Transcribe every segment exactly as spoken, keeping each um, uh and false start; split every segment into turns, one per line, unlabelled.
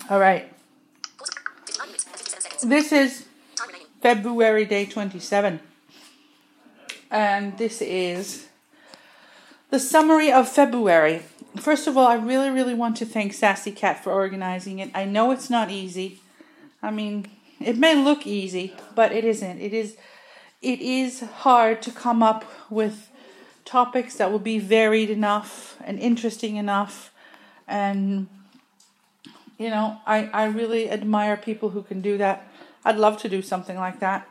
All right. This is February day twenty-seven. And this is the summary of February. First of all, I really, really want to thank Sassy Cat for organizing it. I know it's not easy. I mean, it may look easy, but it isn't. It is, it is hard to come up with topics that will be varied enough and interesting enough. And, you know, I, I really admire people who can do that. I'd love to do something like that.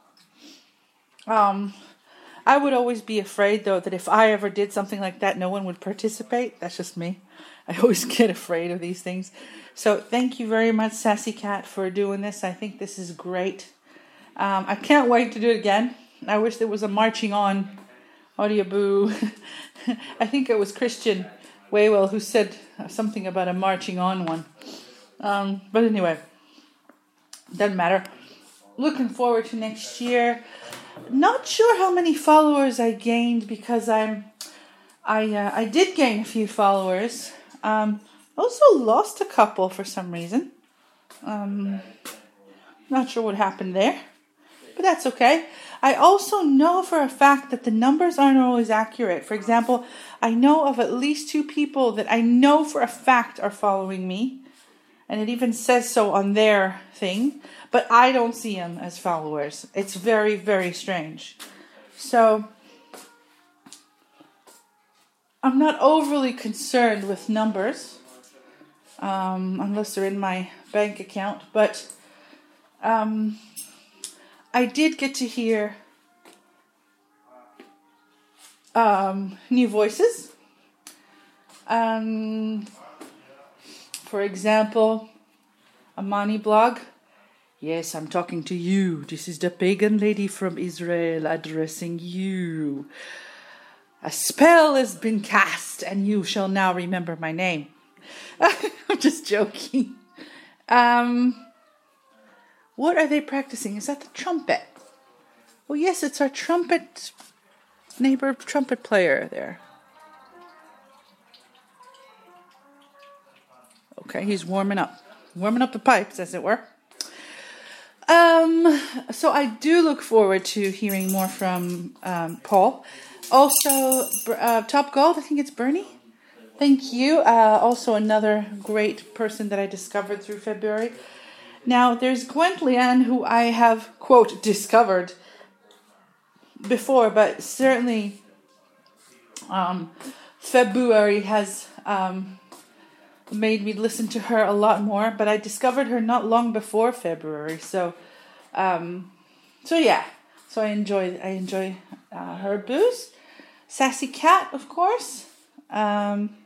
Um... I would always be afraid, though, that if I ever did something like that, no one would participate. That's just me. I always get afraid of these things. So thank you very much, Sassy Cat, for doing this. I think this is great. Um, I can't wait to do it again. I wish there was a marching on audio boo. I think it was Christian Waywell who said something about a marching on one. Um, but anyway, doesn't matter. Looking forward to next year. Not sure how many followers I gained because I'm, I uh, I did gain a few followers. Um, also lost a couple for some reason. Um, not sure what happened there, but that's okay. I also know for a fact that the numbers aren't always accurate. For example, I know of at least two people that I know for a fact are following me. And it even says so on their thing. But I don't see them as followers. It's very, very strange. So, I'm not overly concerned with numbers. Um, unless they're in my bank account. But, um, I did get to hear um, new voices. Um... For example, Amani blog. Yes, I'm talking to you. This is the pagan lady from Israel addressing you. A spell has been cast and you shall now remember my name. I'm just joking. Um, what are they practicing? Is that the trumpet? Oh yes, it's our trumpet neighbor trumpet player there. Okay, he's warming up. Warming up the pipes, as it were. Um, so I do look forward to hearing more from um, Paul. Also, uh, Top Gold, I think it's Bernie. Thank you. Uh, also another great person that I discovered through February. Now, there's Gwent Leanne, who I have, quote, discovered before, but certainly um, February has... Um, made me listen to her a lot more, but I discovered her not long before February, so um so yeah so I enjoy I enjoy uh, her booze. Sassy Cat, of course, um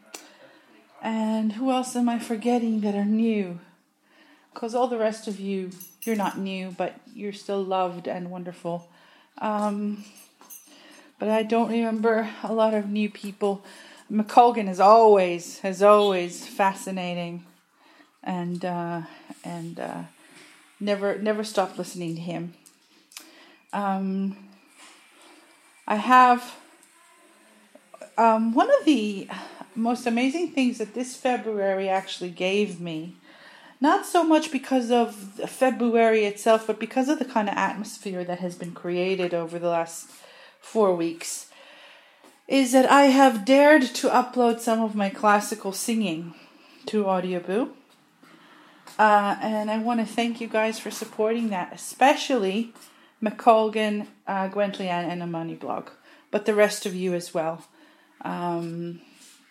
and who else am I forgetting that are new? Because all the rest of you, you're not new, but you're still loved and wonderful. Um but I don't remember a lot of new people. McColgan is always, is always fascinating, and uh, and uh, never never stop listening to him. Um, I have um, one of the most amazing things that this February actually gave me, not so much because of February itself, but because of the kind of atmosphere that has been created over the last four weeks. Is that I have dared to upload some of my classical singing to Audioboo. Uh, and I want to thank you guys for supporting that, especially McColgan, uh, Gwent Leanne, and Amani blog. But the rest of you as well. Um,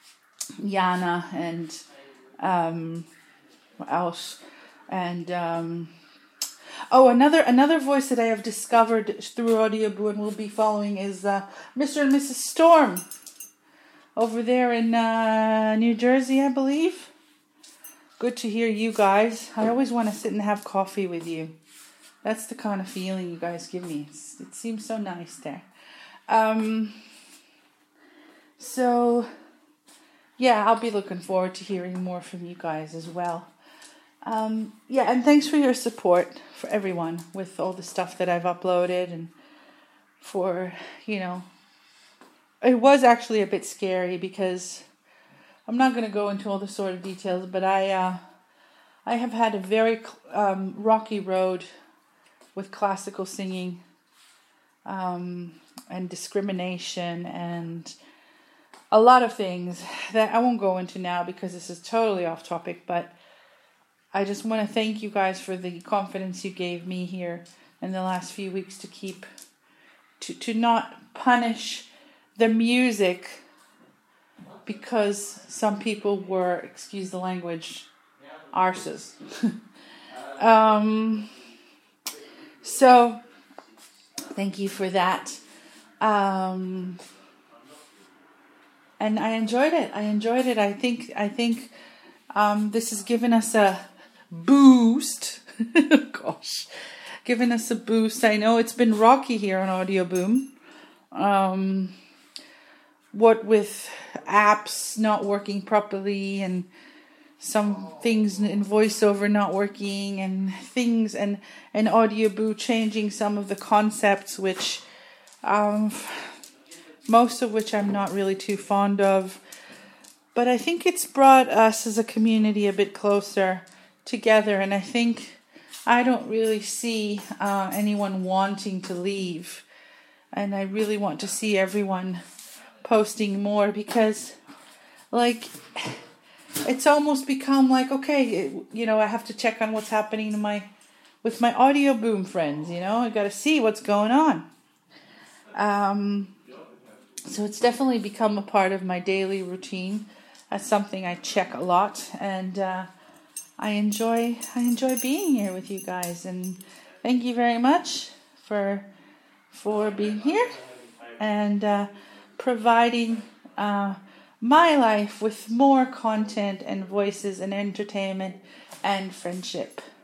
Yana and um, what else? And um, oh, another another voice that I have discovered through Audioboo and will be following is uh, Mister and Missus Storm over there in uh, New Jersey, I believe. Good to hear you guys. I always want to sit and have coffee with you. That's the kind of feeling you guys give me. It's, it seems so nice there. Um, so, yeah, I'll be looking forward to hearing more from you guys as well. Um, yeah, and thanks for your support for everyone with all the stuff that I've uploaded, and for, you know, it was actually a bit scary because I'm not going to go into all the sort of details, but I, uh, I have had a very um, rocky road with classical singing um, and discrimination and a lot of things that I won't go into now because this is totally off topic, but I just want to thank you guys for the confidence you gave me here in the last few weeks to keep, to, to not punish the music because some people were, excuse the language, arses. um, so, thank you for that. Um, and I enjoyed it. I enjoyed it. I think, I think um, this has given us a boost. Gosh, given us a boost. I know it's been rocky here on Audio Boom. Um, what with apps not working properly and some things in VoiceOver not working and things and, and Audio Boom changing some of the concepts, which um, most of which I'm not really too fond of. But I think it's brought us as a community a bit closer together, and I think I don't really see uh, anyone wanting to leave, and I really want to see everyone posting more because, like, it's almost become like, okay, it, you know, I have to check on what's happening to my with my Audio Boom friends. You know, I got to see what's going on. Um, so it's definitely become a part of my daily routine. That's something I check a lot, and uh, I enjoy I enjoy being here with you guys. And thank you very much for for being here and uh, providing uh, my life with more content and voices and entertainment and friendship.